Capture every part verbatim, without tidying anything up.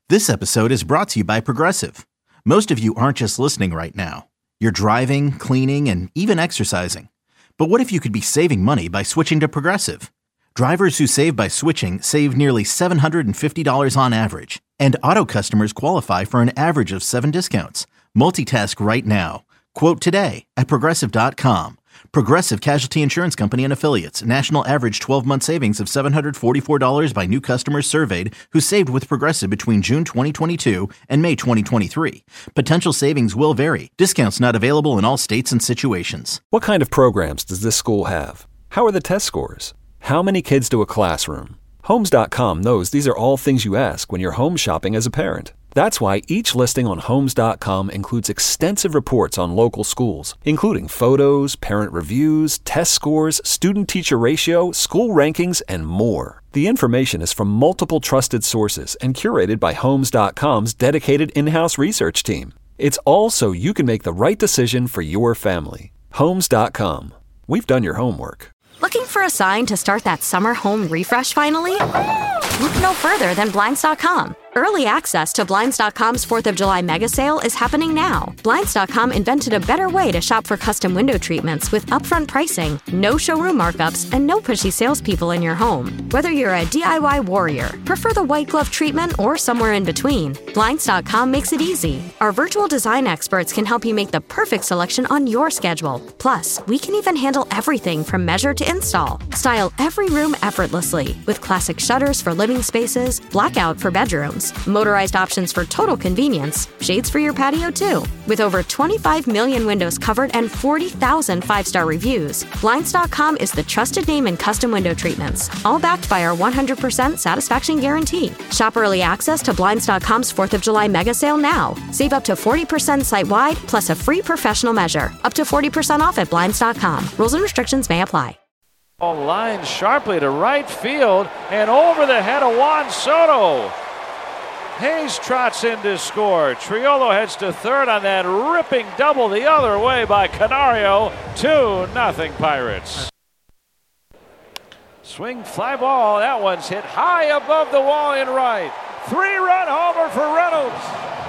This episode is brought to you by Progressive. Most of you aren't just listening right now. You're driving, cleaning, and even exercising. But what if you could be saving money by switching to Progressive? Drivers who save by switching save nearly seven hundred fifty dollars on average. And auto customers qualify for an average of seven discounts. Multitask right now. Quote today at Progressive dot com. Progressive Casualty Insurance Company and Affiliates. National average twelve-month savings of seven hundred forty-four dollars by new customers surveyed who saved with Progressive between June twenty twenty-two and May twenty twenty-three. Potential savings will vary. Discounts not available in all states and situations. What kind of programs does this school have? How are the test scores? How many kids do a classroom? Homes dot com knows these are all things you ask when you're home shopping as a parent. That's why each listing on Homes dot com includes extensive reports on local schools, including photos, parent reviews, test scores, student-teacher ratio, school rankings, and more. The information is from multiple trusted sources and curated by Homes dot com's dedicated in-house research team. It's all so you can make the right decision for your family. Homes dot com. We've done your homework. Looking for a sign to start that summer home refresh finally? Look no further than Blinds dot com. Early access to Blinds dot com's fourth of July mega sale is happening now. Blinds dot com invented a better way to shop for custom window treatments with upfront pricing, no showroom markups, and no pushy salespeople in your home. Whether you're a D I Y warrior, prefer the white glove treatment, or somewhere in between, Blinds dot com makes it easy. Our virtual design experts can help you make the perfect selection on your schedule. Plus, we can even handle everything from measure to install. Style every room effortlessly with classic shutters for living spaces, blackout for bedrooms, motorized options for total convenience, shades for your patio too. With over twenty-five million windows covered and forty thousand five-star reviews, Blinds dot com is the trusted name in custom window treatments, all backed by our one hundred percent satisfaction guarantee. Shop early access to Blinds dot com's fourth of July mega sale now. Save up to forty percent site-wide, plus a free professional measure. Up to forty percent off at Blinds dot com. Rules and restrictions may apply. Line sharply to right field and over the head of Juan Soto. Hayes trots in to score. Triolo heads to third on that ripping double the other way by Canario. two nothing Pirates. Swing fly ball. That one's hit high above the wall in right. Three-run homer for Reynolds.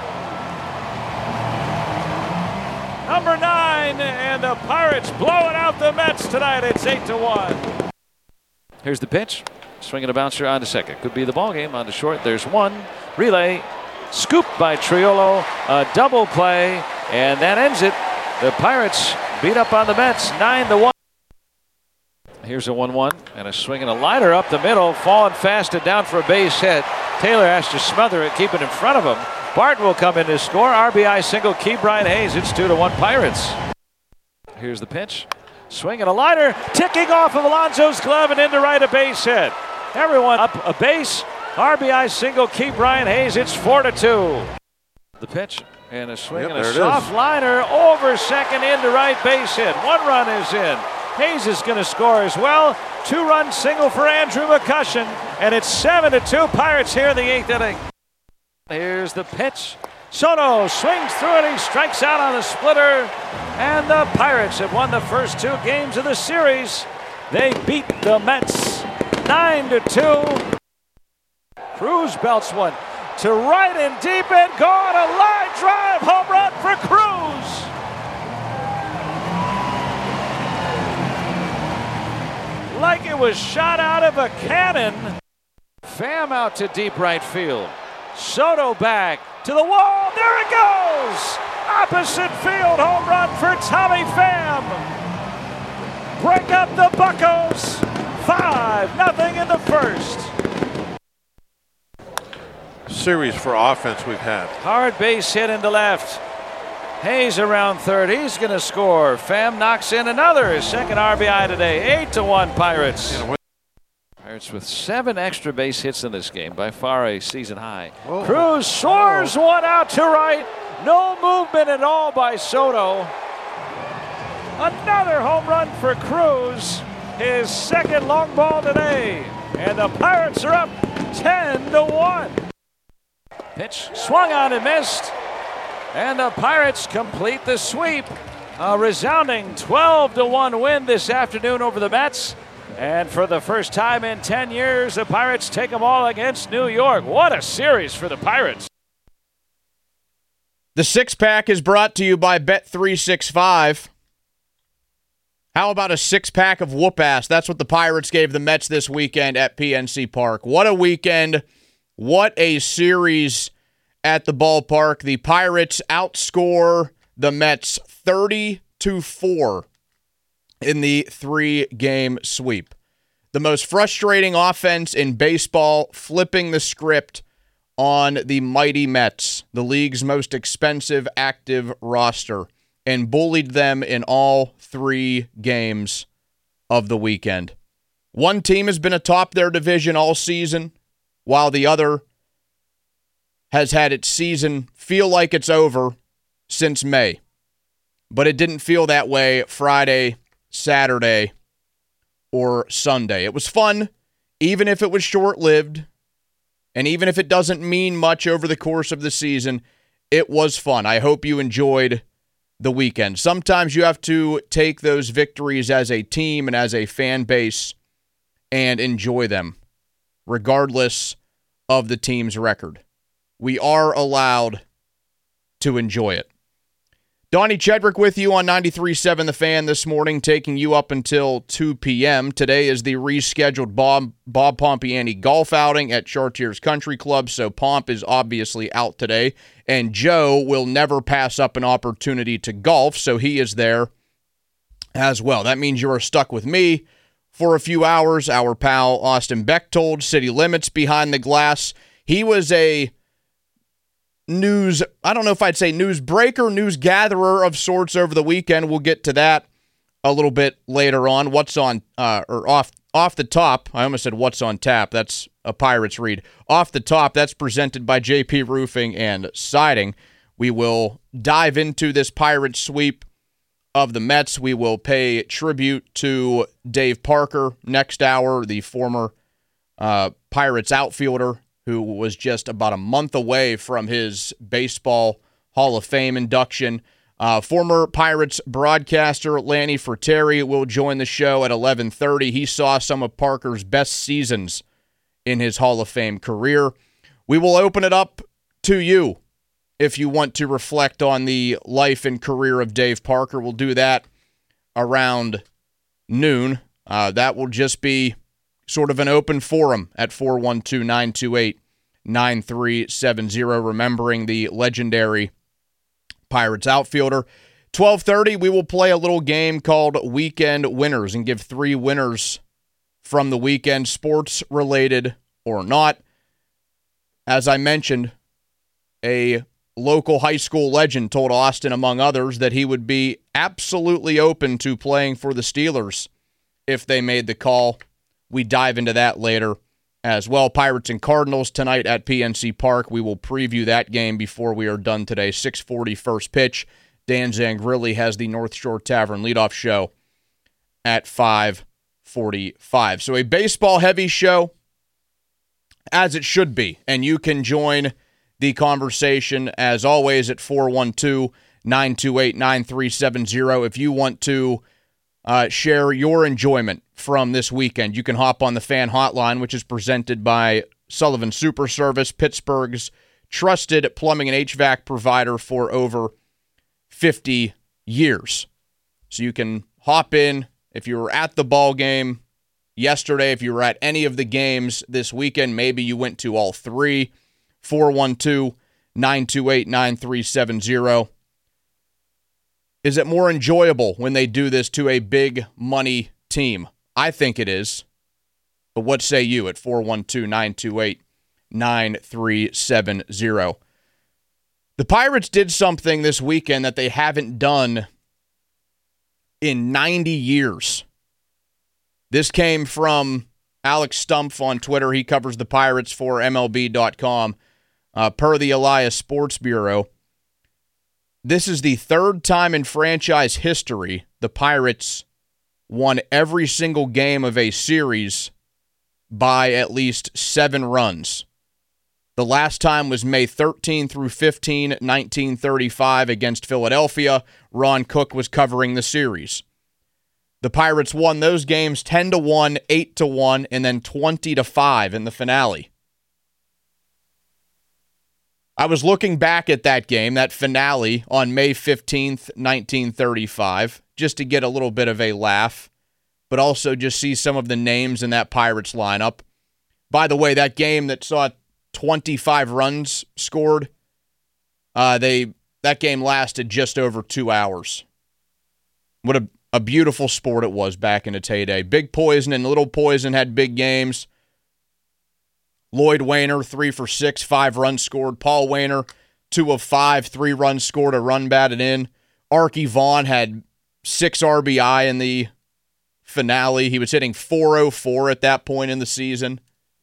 Number nine, and the Pirates blowing out the Mets tonight. It's eight to one. Here's the pitch. Swinging a bouncer on to second. Could be the ball game. On to short. There's one. Relay. Scooped by Triolo. A double play. And that ends it. The Pirates beat up on the Mets nine to one. Here's a one one. And a swing and a liner up the middle. Falling fast and down for a base hit. Taylor has to smother it. Keep it in front of him. Barton will come in to score. R B I single. Ke'Bryan Hayes. It's two to one Pirates. Here's the pitch. Swing and a liner. Ticking off of Alonso's glove and into right, a base hit. Everyone up a base. R B I single. Ke'Bryan Hayes. It's four to two. The pitch and a swing yep, and a soft liner over second into right, base hit. One run is in. Hayes is going to score as well. Two-run single for Andrew McCutchen, and it's seven to two Pirates here in the eighth inning. Here's the pitch. Soto swings through it. He strikes out on the splitter. And the Pirates have won the first two games of the series. They beat the Mets nine to two. Cruz belts one to right and deep and gone. A line drive home run for Cruz. Like it was shot out of a cannon. Pham out to deep right field. Soto back to the wall. There it goes. Opposite field home run for Tommy Pham. Break up the Buccos. five nothing in the first. Series for offense we've had. Hard base hit into left. Hayes around third. He's going to score. Pham knocks in another. His second R B I today. eight to one Pirates. Pirates with seven extra base hits in this game. By far a season high. Whoa. Cruz soars Whoa. one out to right. No movement at all by Soto. Another home run for Cruz. His second long ball today. And the Pirates are up ten to one. Pitch swung on and missed. And the Pirates complete the sweep. A resounding twelve to one win this afternoon over the Mets. And for the first time in ten years, the Pirates take them all against New York. What a series for the Pirates. The six-pack is brought to you by Bet three sixty-five. How about a six-pack of whoop-ass? That's what the Pirates gave the Mets this weekend at P N C Park. What a weekend. What a series at the ballpark. The Pirates outscore the Mets thirty to four in the three-game sweep. The most frustrating offense in baseball, flipping the script on the mighty Mets, the league's most expensive active roster, and bullied them in all three games of the weekend. One team has been atop their division all season, while the other has had its season feel like it's over since May. But it didn't feel that way Friday, Saturday, or Sunday. It was fun, even if it was short-lived, and even if it doesn't mean much over the course of the season, it was fun. I hope you enjoyed the weekend. Sometimes you have to take those victories as a team and as a fan base and enjoy them, regardless of the team's record. We are allowed to enjoy it. Donnie Chedrick with you on ninety-three point seven The Fan this morning, taking you up until two p.m. Today is the rescheduled Bob, Bob Pompiani golf outing at Chartiers Country Club, so Pomp is obviously out today, and Joe will never pass up an opportunity to golf, so he is there as well. That means you are stuck with me for a few hours. Our pal Austin Bechtold, City Limits Behind the Glass. He was a news, I don't know if I'd say news breaker, news gatherer of sorts over the weekend. We'll get to that a little bit later on. What's on, uh, or off off the top, I almost said what's on tap. That's a Pirates read. Off the top, that's presented by J P Roofing and Siding. We will dive into this Pirates sweep of the Mets. We will pay tribute to Dave Parker next hour, the former uh, Pirates outfielder, who was just about a month away from his Baseball Hall of Fame induction. Uh, former Pirates broadcaster Lanny Fratteri will join the show at eleven thirty. He saw some of Parker's best seasons in his Hall of Fame career. We will open it up to you if you want to reflect on the life and career of Dave Parker. We'll do that around noon. Uh, that will just be sort of an open forum at four one two, nine two eight, nine three seven zero, remembering the legendary Pirates outfielder. twelve thirty, we will play a little game called Weekend Winners and give three winners from the weekend, sports-related or not. As I mentioned, a local high school legend told Austin, among others, that he would be absolutely open to playing for the Steelers if they made the call. We dive into that later as well. Pirates and Cardinals tonight at P N C Park. We will preview that game before we are done today. six forty first pitch. Dan Zangrilli has the North Shore Tavern leadoff show at five forty-five. So a baseball-heavy show, as it should be. And you can join the conversation, as always, at four one two, nine two eight, nine three seven zero. If you want to uh, share your enjoyment from this weekend, you can hop on the fan hotline, which is presented by Sullivan Super Service, Pittsburgh's trusted plumbing and H V A C provider for over fifty years. So you can hop in if you were at the ball game yesterday, if you were at any of the games this weekend, maybe you went to all three. four one two, nine two eight, nine three seven zero. Is it more enjoyable when they do this to a big money team? I think it is. But what say you at four one two, nine two eight, nine three seven zero? The Pirates did something this weekend that they haven't done in ninety years. This came from Alex Stumpf on Twitter. He covers the Pirates for M L B dot com. Uh, per the Elias Sports Bureau, this is the third time in franchise history the Pirates won every single game of a series by at least seven runs. The last time was May thirteenth through fifteenth, nineteen thirty-five against Philadelphia. Ron Cook was covering the series. The Pirates won those games ten to one, eight to one, and then twenty to five in the finale. I was looking back at that game, that finale, on May fifteenth, nineteen thirty-five, just to get a little bit of a laugh, but also just see some of the names in that Pirates lineup. By the way, that game that saw twenty-five runs scored, uh, they that game lasted just over two hours. What a, a beautiful sport it was back in its heyday. Big Poison and Little Poison had big games. Lloyd Wainer, three for six, five runs scored. Paul Wainer, two of five, three runs scored, a run batted in. Arky Vaughan had six R B I in the finale. He was hitting four oh four at that point in the season.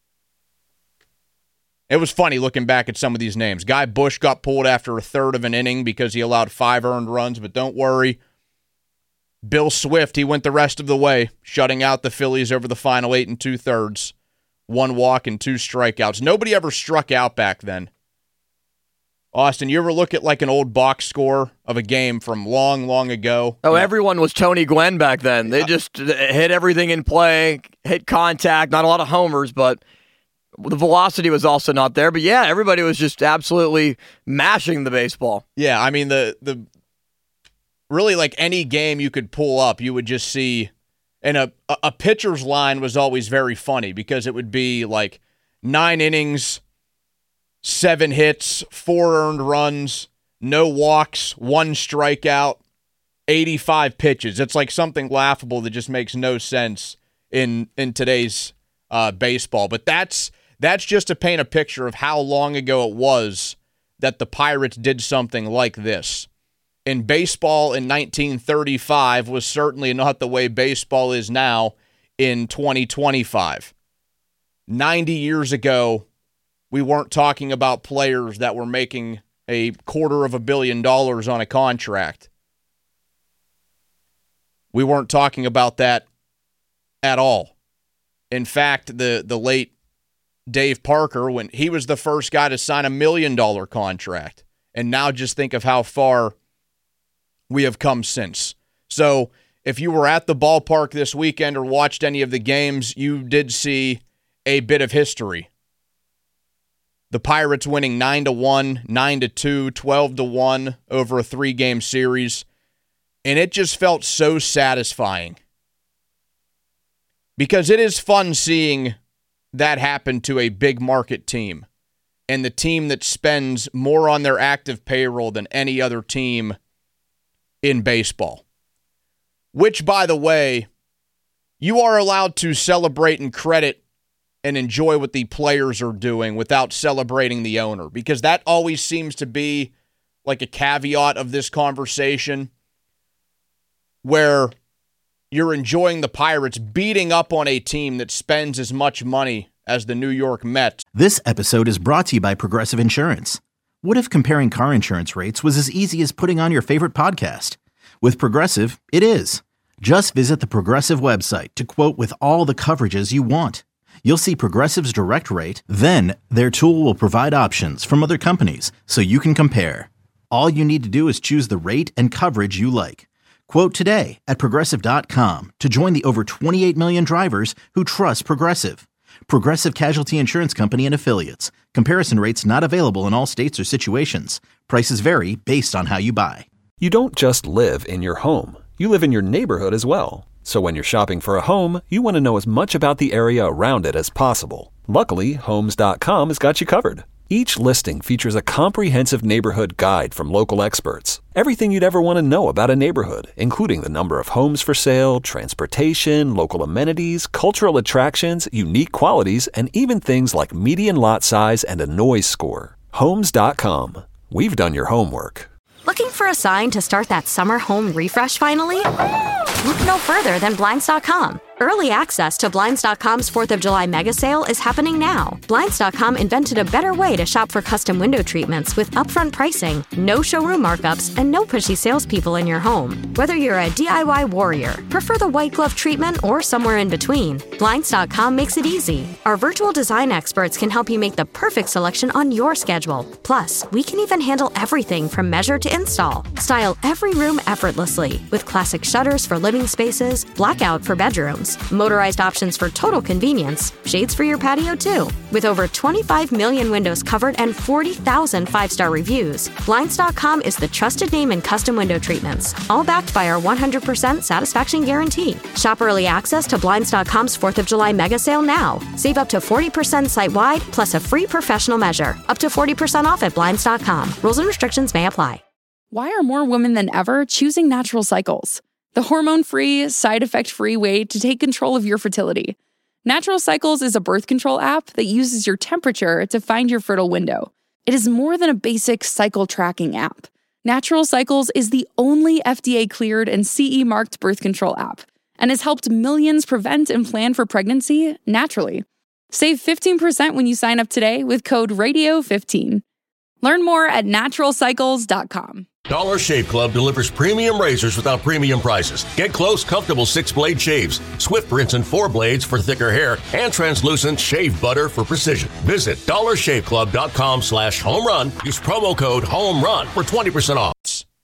It was funny looking back at some of these names. Guy Bush got pulled after a third of an inning because he allowed five earned runs, but don't worry. Bill Swift, he went the rest of the way, shutting out the Phillies over the final eight and two-thirds. One walk and two strikeouts. Nobody ever struck out back then. Austin, you ever look at like an old box score of a game from long, long ago? Oh, everyone was Tony Gwynn back then. They just hit everything in play, hit contact, not a lot of homers, but the velocity was also not there. But yeah, everybody was just absolutely mashing the baseball. Yeah, I mean, the the really like any game you could pull up, you would just see. And a, a pitcher's line was always very funny because it would be like nine innings, seven hits, four earned runs, no walks, one strikeout, eighty-five pitches. It's like something laughable that just makes no sense in in today's uh, baseball. But that's that's just to paint a picture of how long ago it was that the Pirates did something like this. And baseball in nineteen thirty-five was certainly not the way baseball is now in twenty twenty-five. ninety years ago, we weren't talking about players that were making a quarter of a billion dollars on a contract. We weren't talking about that at all. In fact, the, the late Dave Parker, when he was the first guy to sign a million dollar contract. And now just think of how far we have come since. So if you were at the ballpark this weekend or watched any of the games, you did see a bit of history. The Pirates winning nine to one, nine to two, twelve to one over a three-game series. And it just felt so satisfying. Because it is fun seeing that happen to a big market team. And the team that spends more on their active payroll than any other team in baseball. Which, by the way, you are allowed to celebrate and credit and enjoy what the players are doing without celebrating the owner, because that always seems to be like a caveat of this conversation where you're enjoying the Pirates beating up on a team that spends as much money as the New York Mets. This episode is brought to you by Progressive Insurance. What if comparing car insurance rates was as easy as putting on your favorite podcast? With Progressive, it is. Just visit the Progressive website to quote with all the coverages you want. You'll see Progressive's direct rate, then their tool will provide options from other companies so you can compare. All you need to do is choose the rate and coverage you like. Quote today at Progressive dot com to join the over twenty-eight million drivers who trust Progressive. Progressive Casualty Insurance Company and Affiliates. Comparison rates not available in all states or situations. Prices vary based on how you buy. You don't just live in your home. You live in your neighborhood as well. So when you're shopping for a home, you want to know as much about the area around it as possible. Luckily, Homes dot com has got you covered. Each listing features a comprehensive neighborhood guide from local experts. Everything you'd ever want to know about a neighborhood, including the number of homes for sale, transportation, local amenities, cultural attractions, unique qualities, and even things like median lot size and a noise score. Homes dot com. We've done your homework. Looking for a sign to start that summer home refresh finally? Look no further than Blinds dot com. Early access to Blinds dot com's fourth of July mega sale is happening now. Blinds dot com invented a better way to shop for custom window treatments with upfront pricing, no showroom markups, and no pushy salespeople in your home. Whether you're a D I Y warrior, prefer the white glove treatment, or somewhere in between, Blinds dot com makes it easy. Our virtual design experts can help you make the perfect selection on your schedule. Plus, we can even handle everything from measure to install. Style every room effortlessly with classic shutters for living spaces, blackout for bedrooms, motorized options for total convenience, shades for your patio too. With over twenty-five million windows covered and forty thousand five-star reviews, Blinds dot com is the trusted name in custom window treatments, all backed by our one hundred percent satisfaction guarantee. Shop early access to Blinds dot com's fourth of July mega sale now. Save up to forty percent site-wide, plus a free professional measure. Up to forty percent off at Blinds dot com. Rules and restrictions may apply. Why are more women than ever choosing Natural Cycles? The hormone-free, side-effect-free way to take control of your fertility. Natural Cycles is a birth control app that uses your temperature to find your fertile window. It is more than a basic cycle tracking app. Natural Cycles is the only F D A-cleared and C E-marked birth control app and has helped millions prevent and plan for pregnancy naturally. Save fifteen percent when you sign up today with code radio fifteen. Learn more at natural cycles dot com. Dollar Shave Club delivers premium razors without premium prices. Get close, comfortable six-blade shaves, swift rinse and four blades for thicker hair, and translucent shave butter for precision. Visit dollar shave club dot com slash home run. Use promo code HOMERUN for twenty percent off.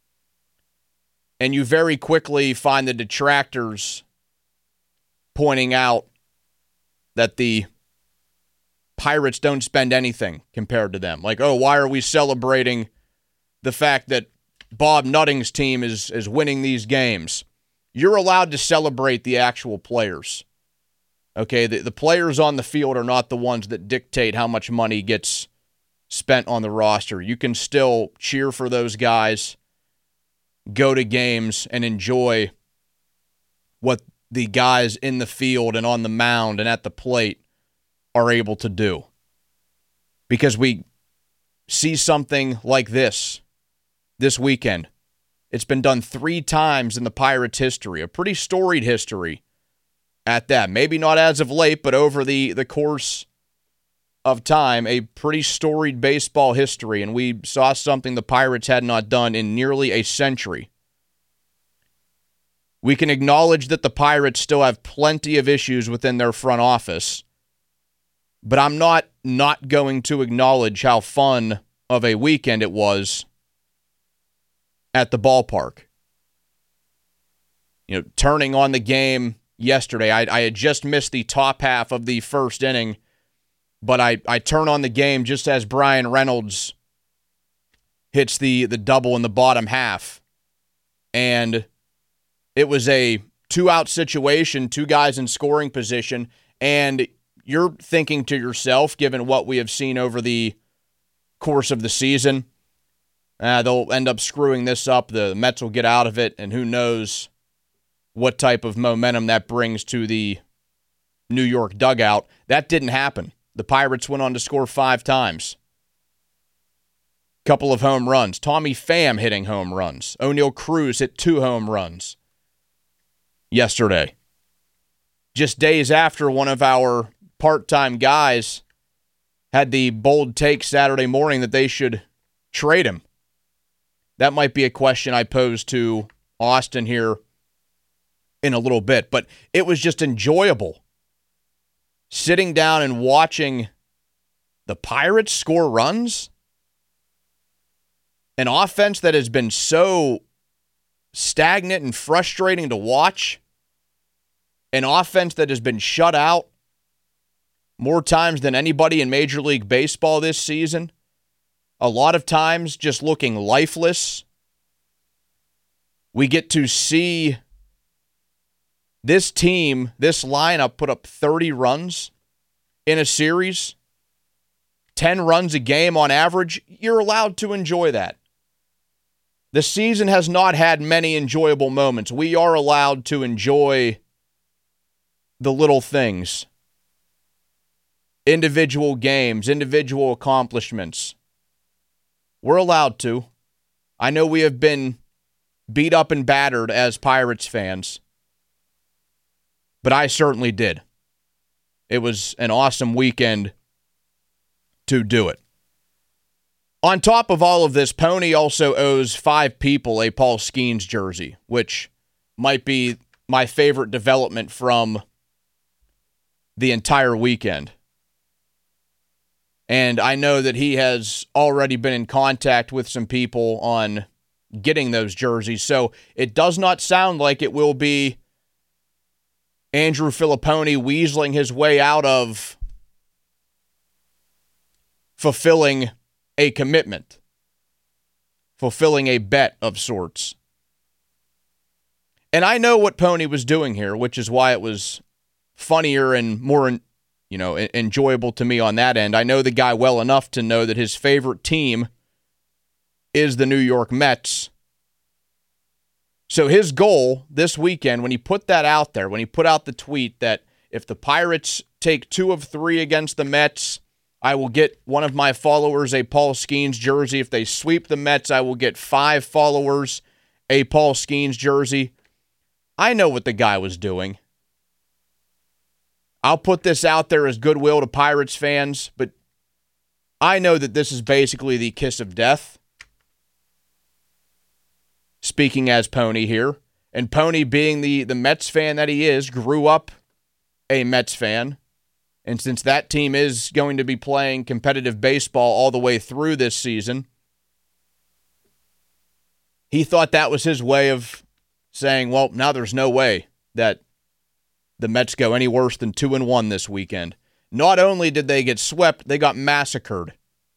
And you very quickly find the detractors pointing out that the Pirates don't spend anything compared to them. Like, oh, why are we celebrating the fact that Bob Nutting's team is is winning these games? You're allowed to celebrate the actual players. Okay, the, the players on the field are not the ones that dictate how much money gets spent on the roster. You can still cheer for those guys, go to games, and enjoy what the guys in the field and on the mound and at the plate are able to do. Because we see something like this this weekend. It's been done three times in the Pirates' history, a pretty storied history at that. Maybe not as of late, but over the, the course of time, a pretty storied baseball history, and we saw something the Pirates had not done in nearly a century. We can acknowledge that the Pirates still have plenty of issues within their front office, but I'm not not going to acknowledge how fun of a weekend it was at the ballpark. You know, turning on the game yesterday, I, I had just missed the top half of the first inning, but I, I turn on the game just as Brian Reynolds hits the, the double in the bottom half. And it was a two-out situation, two guys in scoring position, and you're thinking to yourself, given what we have seen over the course of the season, uh, they'll end up screwing this up. The Mets will get out of it, and who knows what type of momentum that brings to the New York dugout. That didn't happen. The Pirates went on to score five times. Couple of home runs. Tommy Pham hitting home runs. O'Neal Cruz hit two home runs yesterday. Just days after one of our part-time guys had the bold take Saturday morning that they should trade him. That might be a question I pose to Austin here in a little bit, but it was just enjoyable sitting down and watching the Pirates score runs. An offense that has been so stagnant and frustrating to watch. An offense that has been shut out more times than anybody in Major League Baseball this season. A lot of times just looking lifeless. We get to see this team, this lineup, put up thirty runs in a series. ten runs a game on average. You're allowed to enjoy that. The season has not had many enjoyable moments. We are allowed to enjoy the little things. Individual games, individual accomplishments. We're allowed to. I know we have been beat up and battered as Pirates fans. but I certainly did. It was an awesome weekend to do it. On top of all of this, Pony also owes five people a Paul Skeens jersey, which might be my favorite development from the entire weekend. And I know that he has already been in contact with some people on getting those jerseys, so it does not sound like it will be Andrew Filipponi weaseling his way out of fulfilling a commitment, fulfilling a bet of sorts. And I know what Pony was doing here, which is why it was funnier and more, you know, enjoyable to me on that end. I know the guy well enough to know that his favorite team is the New York Mets. So his goal this weekend, when he put that out there, when he put out the tweet that if the Pirates take two of three against the Mets, I will get one of my followers a Paul Skeens jersey. If they sweep the Mets, I will get five followers a Paul Skeens jersey. I know what the guy was doing. I'll put this out there as goodwill to Pirates fans, but I know that this is basically the kiss of death. Speaking as Pony here, and Pony being the, the Mets fan that he is, grew up a Mets fan. And since that team is going to be playing competitive baseball all the way through this season, he thought that was his way of saying, well, now there's no way that the Mets go any worse than two and one this weekend. Not only did they get swept, they got massacred.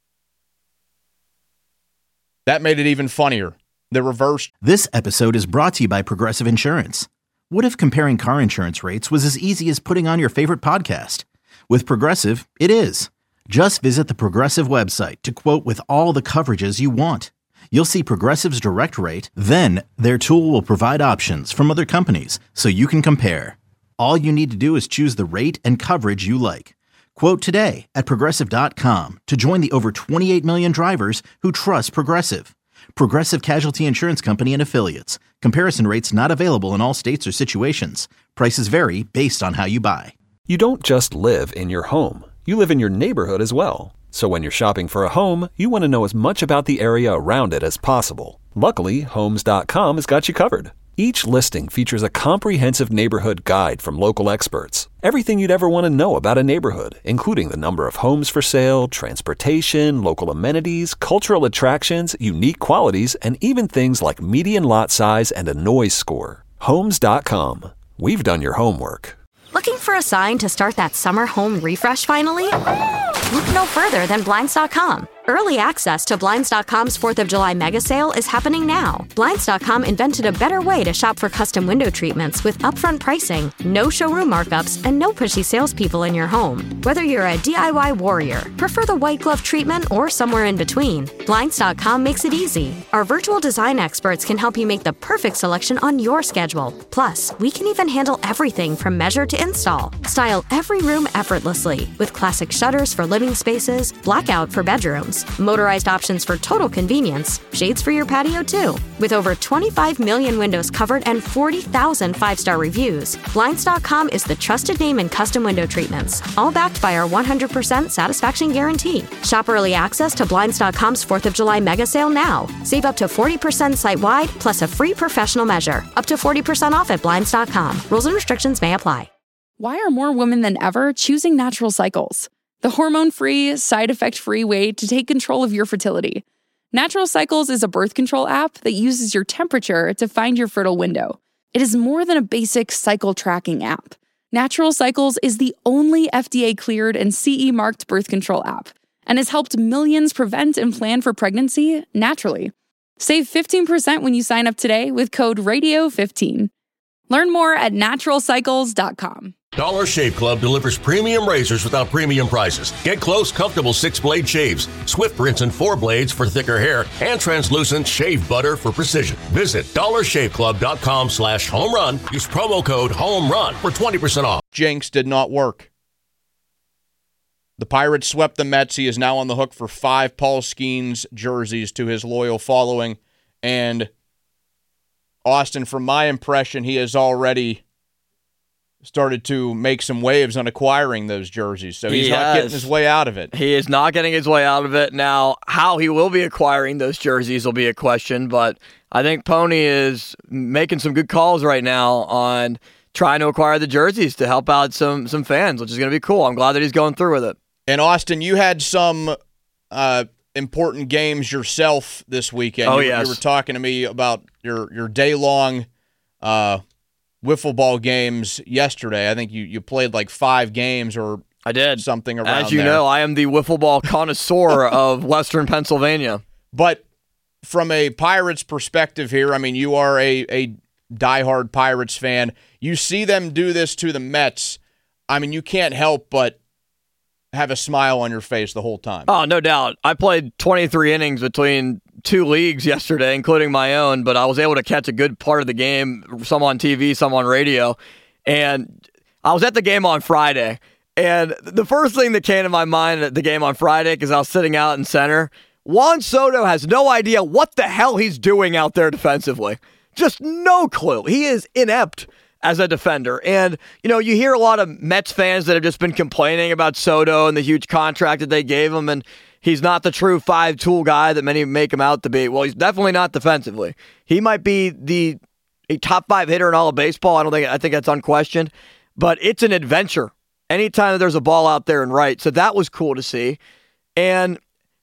That made it even funnier. The reverse. This episode is brought to you by Progressive Insurance. What if comparing car insurance rates was as easy as putting on your favorite podcast? With Progressive, it is. Just visit the Progressive website to quote with all the coverages you want. You'll see Progressive's direct rate, then their tool will provide options from other companies so you can compare. All you need to do is choose the rate and coverage you like. Quote today at Progressive dot com to join the over twenty-eight million drivers who trust Progressive. Progressive Casualty Insurance Company and Affiliates. Comparison rates not available in all states or situations. Prices vary based on how you buy. You don't just live in your home. You live in your neighborhood as well. So when you're shopping for a home, you want to know as much about the area around it as possible. Luckily, Homes dot com has got you covered. Each listing features a comprehensive neighborhood guide from local experts. Everything you'd ever want to know about a neighborhood, including the number of homes for sale, transportation, local amenities, cultural attractions, unique qualities, and even things like median lot size and a noise score. Homes dot com. We've done your homework. Looking for a sign to start that summer home refresh finally? Look no further than Blinds dot com. Early access to Blinds dot com's fourth of July mega sale is happening now. Blinds dot com invented a better way to shop for custom window treatments with upfront pricing, no showroom markups, and no pushy salespeople in your home. Whether you're a D I Y warrior, prefer the white glove treatment, or somewhere in between, Blinds dot com makes it easy. Our virtual design experts can help you make the perfect selection on your schedule. Plus, we can even handle everything from measure to install. Style every room effortlessly with classic shutters for living spaces, blackout for bedrooms, motorized options for total convenience, shades for your patio too. With over twenty-five million windows covered and forty thousand five-star reviews, Blinds dot com is the trusted name in custom window treatments, all backed by our one hundred percent satisfaction guarantee. Shop early access to Blinds dot com's fourth of July mega sale now. Save up to forty percent site-wide, plus a free professional measure. Up to forty percent off at Blinds dot com. Rules and restrictions may apply. Why are more women than ever choosing Natural Cycles? The hormone-free, side-effect-free way to take control of your fertility. Natural Cycles is a birth control app that uses your temperature to find your fertile window. It is more than a basic cycle tracking app. Natural Cycles is the only F D A-cleared and C E-marked birth control app and has helped millions prevent and plan for pregnancy naturally. Save fifteen percent when you sign up today with code radio fifteen. Learn more at natural cycles dot com. Dollar Shave Club delivers premium razors without premium prices. Get close, comfortable six-blade shaves, Swift rinse and four blades for thicker hair, and translucent shave butter for precision. Visit dollar shave club dot com slash home run. Use promo code HOMERUN for twenty percent off. Jinx did not work. The Pirates swept the Mets. He is now on the hook for five Paul Skeens jerseys to his loyal following. And Austin, from my impression, he has already started to make some waves on acquiring those jerseys, so he's he not has. getting his way out of it. He is not getting his way out of it. Now, how he will be acquiring those jerseys will be a question, but I think Pony is making some good calls right now on trying to acquire the jerseys to help out some some fans, which is going to be cool. I'm glad that he's going through with it. And Austin, you had some uh, important games yourself this weekend. Oh, you, yes. You were talking to me about your, your day-long uh, wiffle ball games yesterday. I think you, you played like five games or I did. something around As you there. know, I am the wiffle ball connoisseur of Western Pennsylvania. But from a Pirates perspective here, I mean, you are a, a diehard Pirates fan. You see them do this to the Mets. I mean, you can't help but have a smile on your face the whole time. Oh, no doubt. I played twenty-three innings between two leagues yesterday, including my own, but I was able to catch a good part of the game, some on T V, some on radio. And I was at the game on Friday, and the first thing that came to my mind at the game on Friday, because I was sitting out in center, Juan Soto has no idea what the hell he's doing out there defensively. Just no clue. He is inept as a defender. And, you know, you hear a lot of Mets fans that have just been complaining about Soto and the huge contract that they gave him, and he's not the true five-tool guy that many make him out to be. Well, he's definitely not defensively. He might be the a top five hitter in all of baseball. I don't think I think that's unquestioned. But it's an adventure anytime that there's a ball out there and right. So that was cool to see. And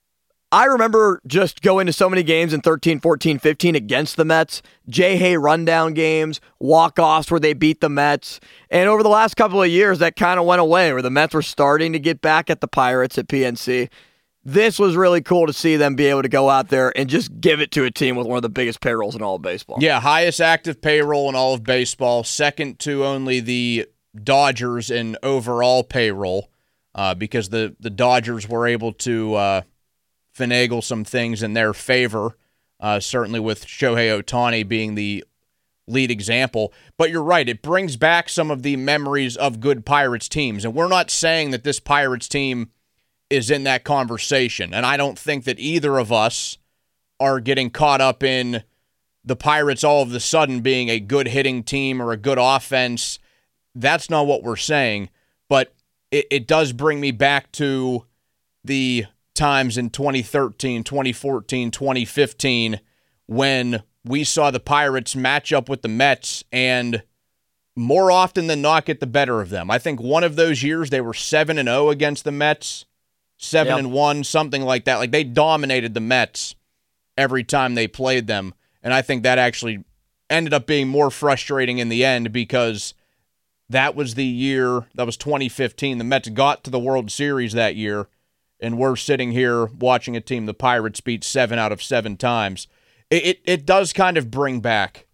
I remember just going to so many games in thirteen, fourteen, fifteen against the Mets, Jay Hay rundown games, walk-offs where they beat the Mets. And over the last couple of years, that kind of went away, where the Mets were starting to get back at the Pirates at P N C. This was really cool to see them be able to go out there and just give it to a team with one of the biggest payrolls in all of baseball. Yeah, highest active payroll in all of baseball, second to only the Dodgers in overall payroll, uh, because the, the Dodgers were able to uh, finagle some things in their favor, uh, certainly with Shohei Ohtani being the lead example. But you're right, it brings back some of the memories of good Pirates teams. And we're not saying that this Pirates team is in that conversation. And I don't think that either of us are getting caught up in the Pirates all of a sudden being a good hitting team or a good offense. That's not what we're saying. But it, it does bring me back to the times in twenty thirteen, twenty fourteen, twenty fifteen when we saw the Pirates match up with the Mets and more often than not get the better of them. I think one of those years they were seven and oh against the Mets, seven and one, something like that. Like they dominated the Mets every time they played them, and I think that actually ended up being more frustrating in the end because that was the year, that was twenty fifteen. The Mets got to the World Series that year, and we're sitting here watching a team the Pirates beat seven out of seven times. It, it it does kind of bring back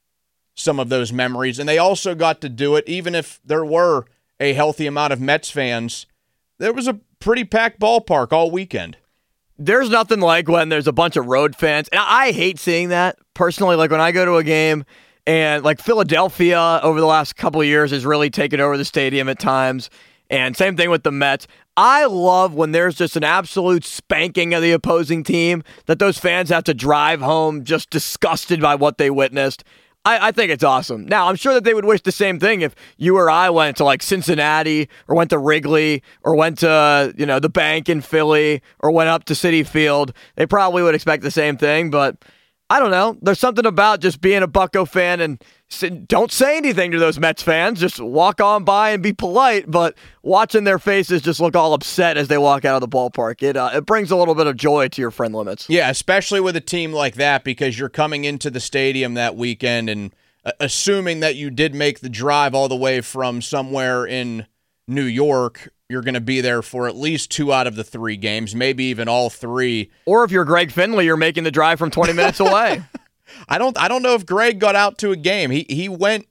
some of those memories, and they also got to do it, even if there were a healthy amount of Mets fans, there was a pretty packed ballpark all weekend. There's nothing like when there's a bunch of road fans, and I hate seeing that, personally. Like when I go to a game, and like Philadelphia over the last couple of years has really taken over the stadium at times, and same thing with the Mets. I love when there's just an absolute spanking of the opposing team that those fans have to drive home just disgusted by what they witnessed. I, I think it's awesome. Now, I'm sure that they would wish the same thing if you or I went to like Cincinnati or went to Wrigley or went to, you know, the bank in Philly or went up to Citi Field. They probably would expect the same thing, but I don't know. There's something about just being a Bucco fan and don't say anything to those Mets fans. Just walk on by and be polite, but watching their faces just look all upset as they walk out of the ballpark, it uh, it brings a little bit of joy to your friend limits. Yeah, especially with a team like that, because you're coming into the stadium that weekend and uh, assuming that you did make the drive all the way from somewhere in New York, you're going to be there for at least two out of the three games, maybe even all three. Or if you're Greg Finley, you're making the drive from twenty minutes away. I don't I don't know if Greg got out to a game. He he went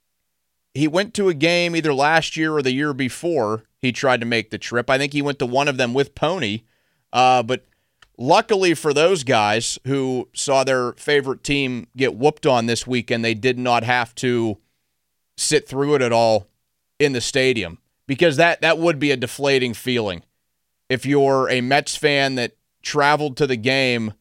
he went to a game either last year or the year before he tried to make the trip. I think he went to one of them with Pony. Uh, but luckily for those guys who saw their favorite team get whooped on this weekend, they did not have to sit through it at all in the stadium, because that, that would be a deflating feeling. If you're a Mets fan that traveled to the game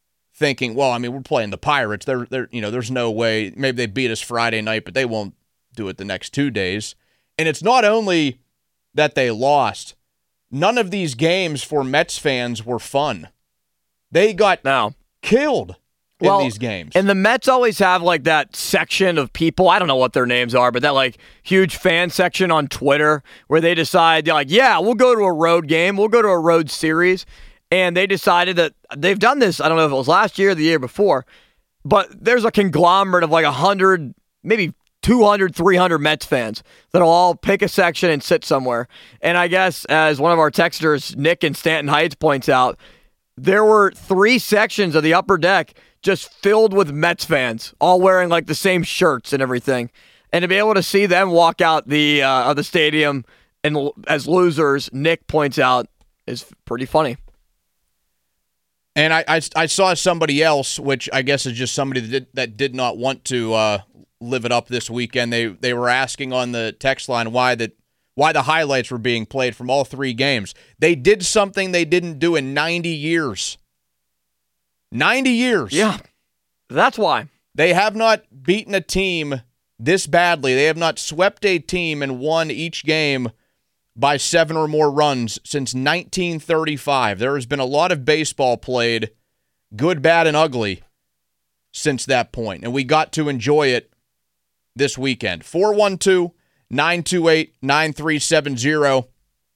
thinking, well, I mean, we're playing the Pirates. They're, they're, you know, there's no way. Maybe they beat us Friday night, but they won't do it the next two days. And it's not only that they lost. None of these games for Mets fans were fun. They got no. killed in well, these games. And the Mets always have like that section of people, I don't know what their names are, but that like huge fan section on Twitter where they decide, they're like, yeah, we'll go to a road game. We'll go to a road series. And they decided that they've done this, I don't know if it was last year or the year before, but there's a conglomerate of like one hundred, maybe two hundred, three hundred Mets fans that'll all pick a section and sit somewhere. And I guess, as one of our texters, Nick in Stanton Heights, points out, there were three sections of the upper deck just filled with Mets fans, all wearing like the same shirts and everything. And to be able to see them walk out the uh, of the stadium and as losers, Nick points out, is pretty funny. And I, I, I saw somebody else, which I guess is just somebody that did, that did not want to uh, live it up this weekend. They they were asking on the text line why that why the highlights were being played from all three games. They did something they didn't do in ninety years. ninety years. Yeah, that's why. They have not beaten a team this badly. They have not swept a team and won each game by seven or more runs since nineteen thirty-five. There has been a lot of baseball played, good, bad, and ugly, since that point, and we got to enjoy it this weekend. four one two, nine two eight, nine three seven zero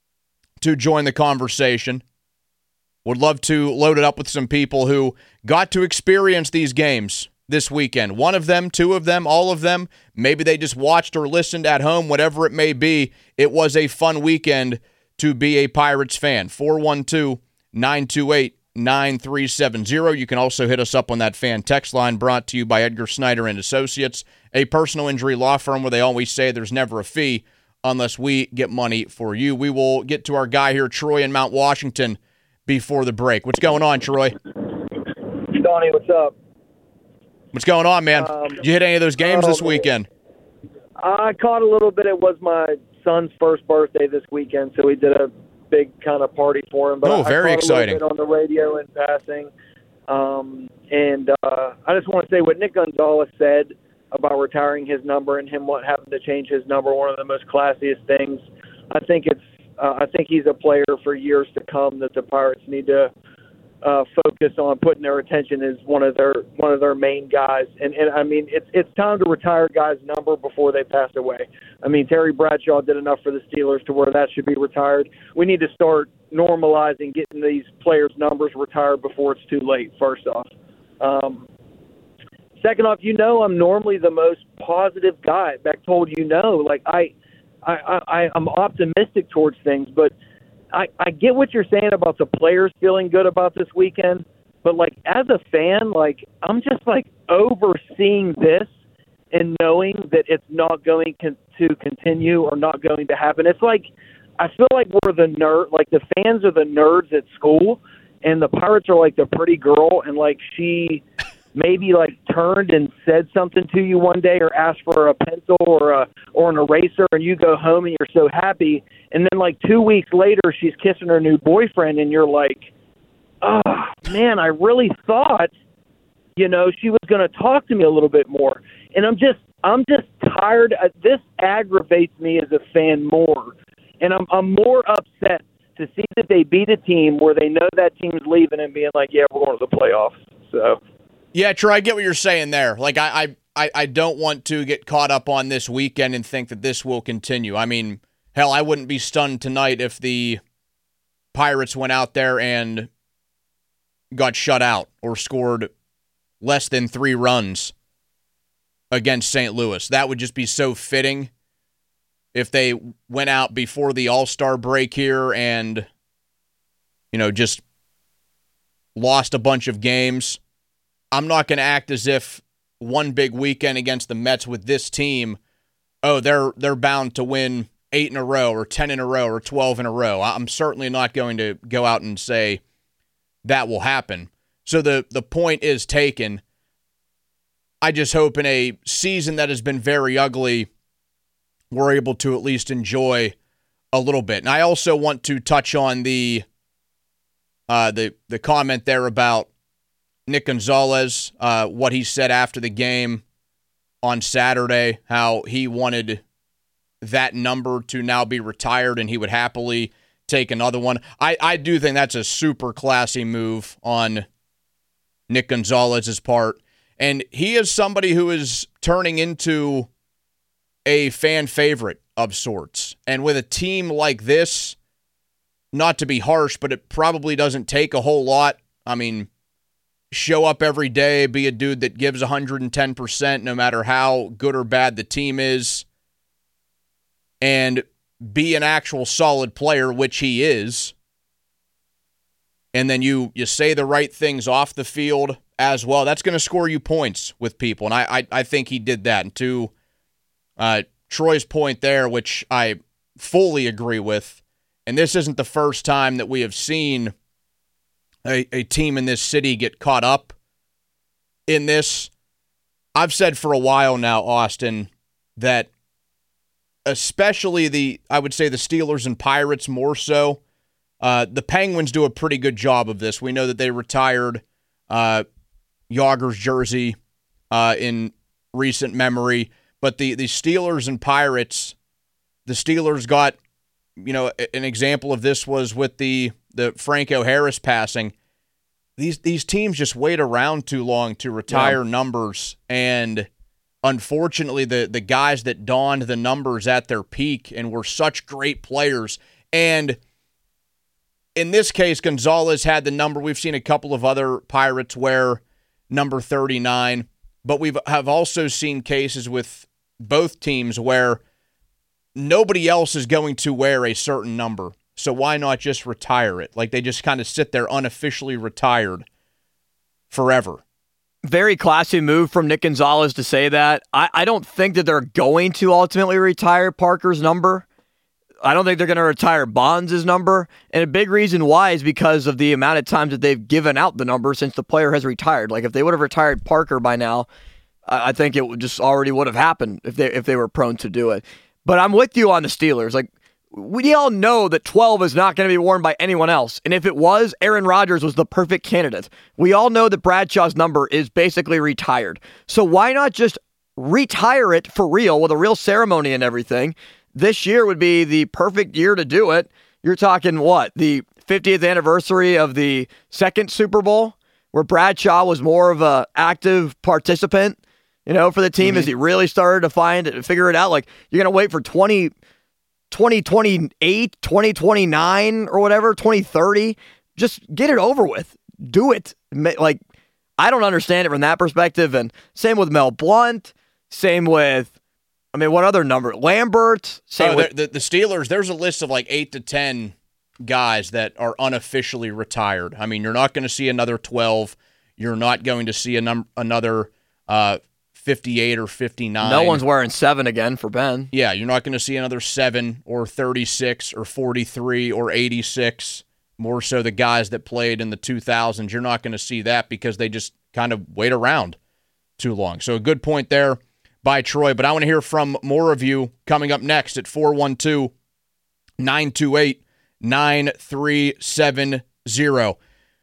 to join the conversation. Would love to load it up with some people who got to experience these games this weekend. One of them, two of them, all of them. Maybe they just watched or listened at home, whatever it may be. It was a fun weekend to be a Pirates fan. four one two, nine two eight, nine three seven zero. You can also hit us up on that fan text line brought to you by Edgar Snyder and Associates, a personal injury law firm where they always say there's never a fee unless we get money for you. We will get to our guy here, Troy in Mount Washington, before the break. What's going on, Troy? Donnie, what's up? What's going on, man? Um, Did you hit any of those games oh, this weekend? I caught a little bit. It was my son's first birthday this weekend, so we did a big kind of party for him. But oh, I, very I caught exciting. a little bit on the radio in passing. Um, and uh, I just want to say what Nick Gonzalez said about retiring his number and him what having to change his number, one of the most classiest things. I think it's uh, I think he's a player for years to come that the Pirates need to uh, focus on putting their attention as one of their one of their main guys. And, and I mean, it's it's time to retire guys' number before they pass away. I mean, Terry Bradshaw did enough for the Steelers to where that should be retired. We need to start normalizing getting these players' numbers retired before it's too late, first off. Um, second off, you know I'm normally the most positive guy. Beck told you know. Like, I, I, I, I'm optimistic towards things, but I, I get what you're saying about the players feeling good about this weekend. But, like, as a fan, like, I'm just, like, overseeing this and knowing that it's not going con- to continue or not going to happen. It's like I feel like we're the nerd, like the fans are the nerds at school, and the Pirates are like the pretty girl, and like she maybe like turned and said something to you one day or asked for a pencil or a or an eraser, and you go home and you're so happy, and then like two weeks later she's kissing her new boyfriend, and you're like, oh man, I really thought, you know, she was going to talk to me a little bit more, and I'm just I'm just tired. This aggravates me as a fan more. And I'm I'm more upset to see that they beat a team where they know that team's leaving and being like, yeah, we're going to the playoffs. So, yeah, Troy, I get what you're saying there. Like, I, I, I don't want to get caught up on this weekend and think that this will continue. I mean, hell, I wouldn't be stunned tonight if the Pirates went out there and got shut out or scored less than three runs against Saint Louis. That would just be so fitting. If they went out before the All-Star break here and, you know, just lost a bunch of games, I'm not going to act as if one big weekend against the Mets with this team, oh, they're they're bound to win eight in a row or ten in a row or twelve in a row. I'm certainly not going to go out and say that will happen. So the, the point is taken. I just hope in a season that has been very ugly, we're able to at least enjoy a little bit. And I also want to touch on the uh, the the comment there about Nick Gonzalez, uh, what he said after the game on Saturday how he wanted that number to now be retired and he would happily take another one. I, I do think that's a super classy move on Nick Gonzalez's part. And he is somebody who is turning into a fan favorite of sorts. And with a team like this, not to be harsh, but it probably doesn't take a whole lot. I mean, show up every day, be a dude that gives one hundred ten percent no matter how good or bad the team is, and be an actual solid player, which he is. And then you you say the right things off the field as well. That's going to score you points with people, and I, I, I think he did that. And to uh, Troy's point there, which I fully agree with, and this isn't the first time that we have seen a, a team in this city get caught up in this. I've said for a while now, Austin, that especially the, I would say the Steelers and Pirates more so, uh, the Penguins do a pretty good job of this. We know that they retired uh, Yager's jersey uh, in recent memory, but the, the Steelers and Pirates, the Steelers got, you know, an example of this was with the the Franco Harris passing. These these teams just wait around too long to retire yeah. numbers, and unfortunately, the the guys that donned the numbers at their peak and were such great players, and in this case, Gonzalez had the number. We've seen a couple of other Pirates wear number thirty-nine, but we have also seen cases with both teams where nobody else is going to wear a certain number, so why not just retire it? Like, they just kind of sit there unofficially retired forever. Very classy move from Nick Gonzalez to say that. I, I don't think that they're going to ultimately retire Parker's number. I don't think they're going to retire Bonds' number, and a big reason why is because of the amount of times that they've given out the number since the player has retired. Like, if they would have retired Parker by now, I think it would just already would have happened if they if they were prone to do it. But I'm with you on the Steelers. Like, we all know that twelve is not going to be worn by anyone else. And if it was, Aaron Rodgers was the perfect candidate. We all know that Bradshaw's number is basically retired. So why not just retire it for real with a real ceremony and everything? This year would be the perfect year to do it. You're talking what? The fiftieth anniversary of the second Super Bowl, where Bradshaw was more of an active participant, you know, for the team mm-hmm. as he really started to find it, figure it out. Like, you're going to wait for twenty, twenty twenty-eight, twenty twenty-nine or whatever, twenty thirty. Just get it over with. Do it. Like, I don't understand it from that perspective. And same with Mel Blount. Same with, I mean, what other number? Lambert. Same oh, with the, the Steelers, there's a list of like eight to ten guys that are unofficially retired. I mean, you're not going to see another twelve. You're not going to see a num- another uh, fifty-eight or fifty-nine. No one's wearing seven again for Ben. Yeah, you're not going to see another seven or thirty-six or forty-three or eighty-six. More so the guys that played in the two thousands. You're not going to see that because they just kind of wait around too long. So a good point there by Troy. But I want to hear from more of you coming up next at four one two, nine two eight, nine three seven zero.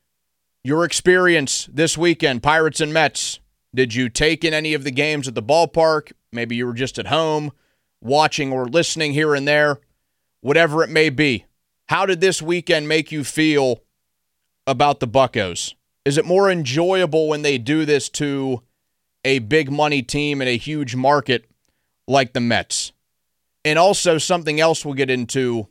Your experience this weekend, Pirates and Mets. Did you take in any of the games at the ballpark? Maybe you were just at home watching or listening here and there. Whatever it may be. How did this weekend make you feel about the Buccos? Is it more enjoyable when they do this to a big money team in a huge market like the Mets? And also something else we'll get into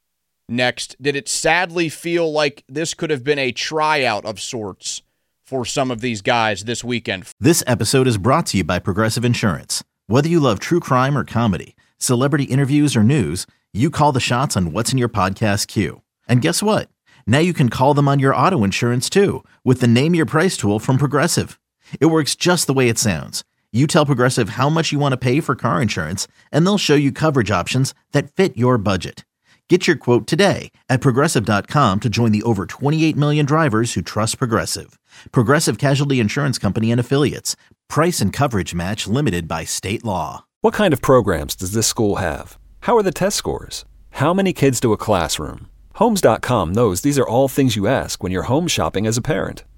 next. Did it sadly feel like this could have been a tryout of sorts for some of these guys this weekend? This episode is brought to you by Progressive Insurance. Whether you love true crime or comedy, celebrity interviews or news, you call the shots on what's in your podcast queue. And guess what? Now you can call them on your auto insurance too with the Name Your Price tool from Progressive. It works just the way it sounds. You tell Progressive how much you want to pay for car insurance, and they'll show you coverage options that fit your budget. Get your quote today at Progressive dot com to join the over twenty-eight million drivers who trust Progressive. Progressive Casualty Insurance Company and Affiliates. Price and coverage match limited by state law. What kind of programs does this school have? How are the test scores? How many kids do a classroom? Homes dot com knows these are all things you ask when you're home shopping as a parent.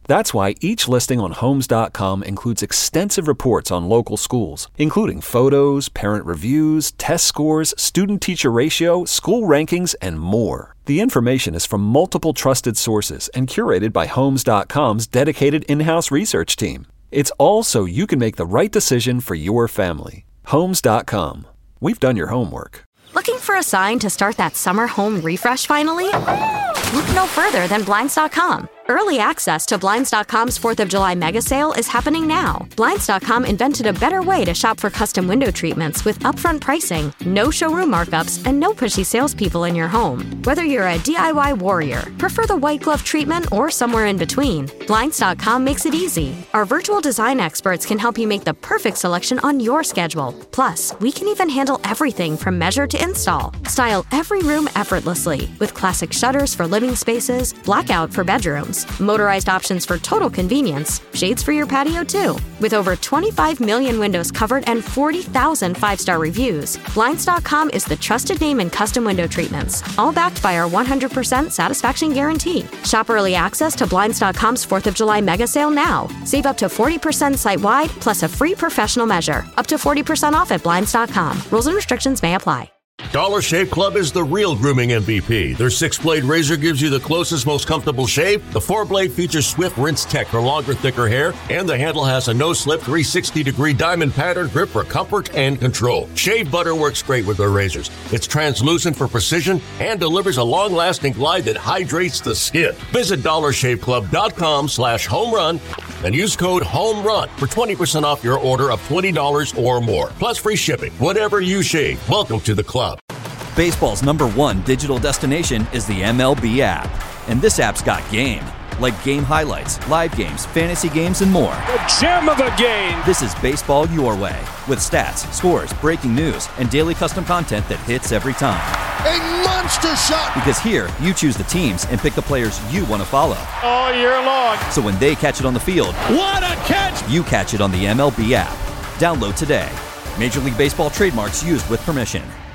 That's why each listing on Homes dot com includes extensive reports on local schools, including photos, parent reviews, test scores, student-teacher ratio, school rankings, and more. The information is from multiple trusted sources and curated by Homes dot com's dedicated in-house research team. It's all so you can make the right decision for your family. Homes dot com. We've done your homework. Looking for a sign to start that summer home refresh finally? Look no further than Blinds dot com. Early access to Blinds dot com's fourth of July mega sale is happening now. Blinds dot com invented a better way to shop for custom window treatments with upfront pricing, no showroom markups, and no pushy salespeople in your home. Whether you're a D I Y warrior, prefer the white glove treatment, or somewhere in between, Blinds dot com makes it easy. Our virtual design experts can help you make the perfect selection on your schedule. Plus, we can even handle everything from measure to install. Style every room effortlessly with classic shutters for living spaces, blackout for bedrooms, motorized options for total convenience, shades for your patio too. With over twenty-five million windows covered and forty thousand five-star reviews, Blinds dot com is the trusted name in custom window treatments, all backed by our one hundred percent satisfaction guarantee. Shop early access to Blinds dot com's fourth of July mega sale now. Save up to forty percent site-wide, plus a free professional measure. Up to forty percent off at Blinds dot com. Rules and restrictions may apply. Dollar Shave Club is the real grooming M V P. Their six-blade razor gives you the closest, most comfortable shave. The four-blade features Swift Rinse Tech for longer, thicker hair, and the handle has a no-slip three hundred sixty degree diamond pattern grip for comfort and control. Shave butter works great with their razors. It's translucent for precision and delivers a long-lasting glide that hydrates the skin. Visit dollar shave club dot com slash home run and use code HOMERUN for twenty percent off your order of twenty dollars or more, plus free shipping. Whatever you shave, welcome to the club. Baseball's number one digital destination is the M L B app. And this app's got game. Like game highlights, live games, fantasy games, and more. The gem of the game! This is baseball your way. With stats, scores, breaking news, and daily custom content that hits every time. A monster shot! Because here, you choose the teams and pick the players you want to follow. All year long. So when they catch it on the field, what a catch! You catch it on the M L B app. Download today. Major League Baseball trademarks used with permission.